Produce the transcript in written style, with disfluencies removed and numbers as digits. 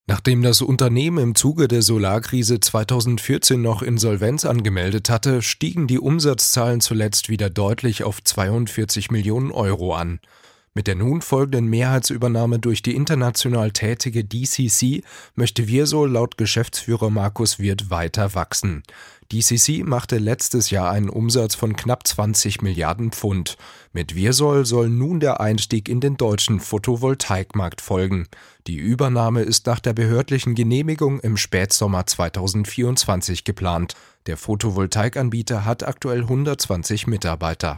Nachdem das Unternehmen im Zuge der Solarkrise 2014 noch Insolvenz angemeldet hatte, stiegen die Umsatzzahlen zuletzt wieder deutlich auf 42 Millionen Euro an. Mit der nun folgenden Mehrheitsübernahme durch die international tätige DCC möchte Wirsol laut Geschäftsführer Markus Wirth weiter wachsen. DCC machte letztes Jahr einen Umsatz von knapp 20 Milliarden Pfund. Mit Wirsol soll nun der Einstieg in den deutschen Photovoltaikmarkt folgen. Die Übernahme ist nach der behördlichen Genehmigung im Spätsommer 2024 geplant. Der Photovoltaikanbieter hat aktuell 120 Mitarbeiter.